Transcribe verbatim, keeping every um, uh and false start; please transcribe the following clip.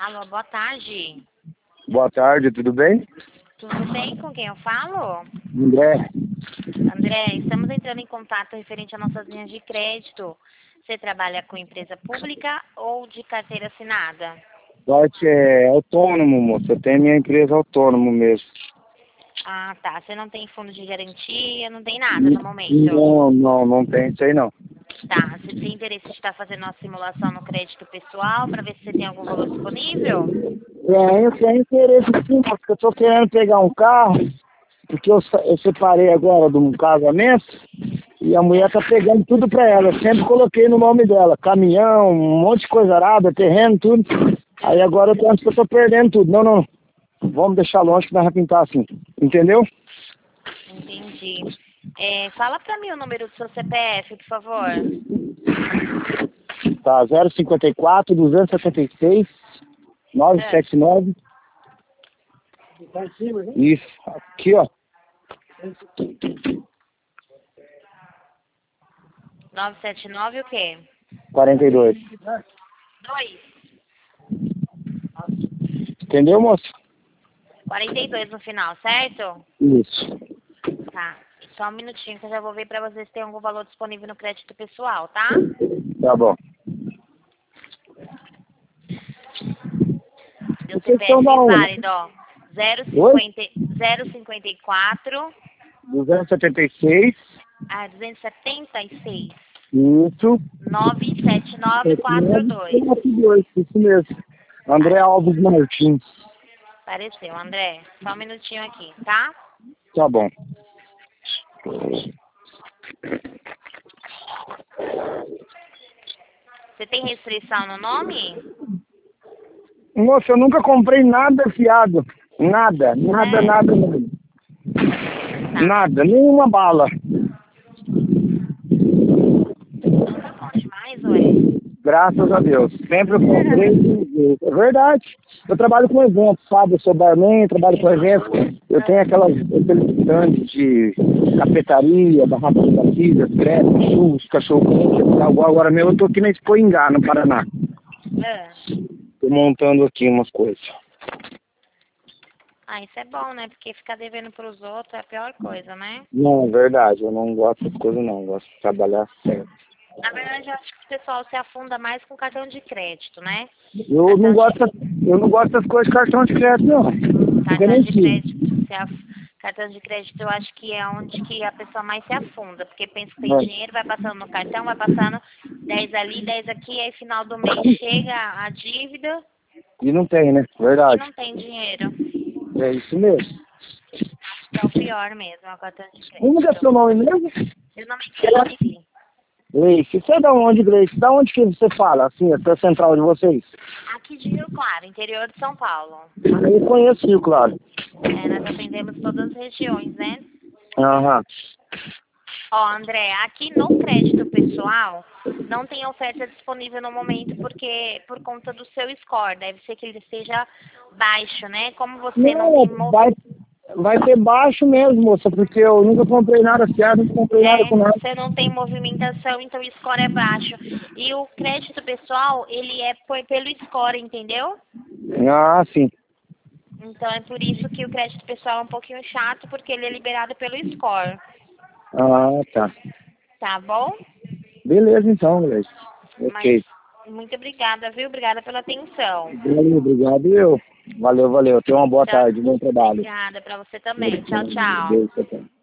Alô, boa tarde. Boa tarde, tudo bem? Tudo bem? Com quem eu falo? André. André, estamos entrando em contato referente às nossas linhas de crédito. Você trabalha com empresa pública ou de carteira assinada? Sorte é autônomo, moça. Eu tenho minha empresa autônomo mesmo. Ah, tá. Você não tem fundo de garantia, não tem nada no momento? Não, não, não tem isso aí não. Tá. Você tem interesse de estar fazendo uma simulação no crédito pessoal para ver se você tem algum valor disponível? É, eu tenho interesse sim, porque eu tô querendo pegar um carro, porque eu, sa- eu separei agora de um casamento e a mulher tá pegando tudo pra ela. Eu sempre coloquei no nome dela, caminhão, um monte de coisa arada, terreno, tudo. Aí agora eu tô, acho que eu tô perdendo tudo. Não, não, vamos deixar longe que nós vamos pintar assim. Entendeu? Entendi. É, fala para mim o número do seu C P F, por favor. Tá, zero cinquenta e quatro, duzentos e setenta e seis, novecentos e setenta e nove. Isso, aqui ó. nove sete nove o quê? quarenta e dois. Dois. Entendeu, moço? quarenta e dois no final, certo? Isso. Tá. Só um minutinho que eu já vou ver pra vocês se tem algum valor disponível no crédito pessoal, tá? Tá bom. Meu Vocês C P F estão da onde? válido, ó. zero Oi? cinquenta zero cinquenta e quatro duzentos e setenta e seis. a duzentos e setenta e seis Isso. nove sete nove quatro dois. dois. Isso mesmo. André Alves Martins. Apareceu, André. Só um minutinho aqui, tá? Tá bom. Você tem restrição no nome? Moça, eu nunca comprei nada fiado. Nada, nada, É. nada, nada. Tá. Nada, nenhuma bala. Então tá bom demais, ué. Graças a Deus. Sempre eu comprei. É verdade. Eu trabalho com eventos, sabe? Eu sou barman, trabalho com eventos. Eu tenho aquelas, aqueles stands de cafetaria, barraca de batidas, crepe, churros, cachorro-quente. Agora, agora mesmo eu tô aqui na Expo Ingá, no Paraná. É. Tô montando aqui umas coisas. Ah, isso é bom, né? Porque ficar devendo pros outros é a pior coisa, né? Não, é verdade. Eu não gosto dessas coisas, não. Eu gosto de trabalhar certo. Na verdade, eu acho que o pessoal se afunda mais com cartão de crédito, né? Eu não Cartão de, gosto, eu não gosto das coisas de cartão de crédito, não. Fica cartão nem de aqui. crédito, se af, cartão de crédito eu acho que é onde que a pessoa mais se afunda, porque pensa que tem dinheiro, vai passando no cartão, vai passando dez ali, dez aqui, aí final do mês chega a dívida E não tem, né? e Verdade. não tem dinheiro. É isso mesmo. Que é o pior mesmo, é o cartão de Como que é seu crédito. nome mesmo? Meu nome é Grace. Gleice. Você é da onde, Gleice? Da onde que você fala, assim, essa central de vocês? Aqui de Rio Claro, interior de São Paulo. Eu conheço, Rio Claro. É, nós atendemos todas as regiões, né? Aham. Ó, André, aqui no crédito pessoal não tem oferta disponível no momento porque por conta do seu score, deve ser que ele seja baixo, né? Como você não Não, tem mov... vai, vai ser baixo mesmo, moça, porque eu nunca comprei nada fiado, não comprei nada é, com nada. você não tem movimentação, então o score é baixo. E o crédito pessoal, ele é por, pelo score, entendeu? Ah, sim. Então é por isso que o crédito pessoal é um pouquinho chato, porque ele é liberado pelo score. Ah, tá. Tá bom? Beleza, então, Gleice. Mas Ok. muito obrigada, viu? Obrigada pela atenção. Valeu, obrigado eu. Valeu, valeu. Tenha uma boa Tchau. tarde, bom trabalho. Obrigada pra você também. Tchau, tchau. Beijo, tchau.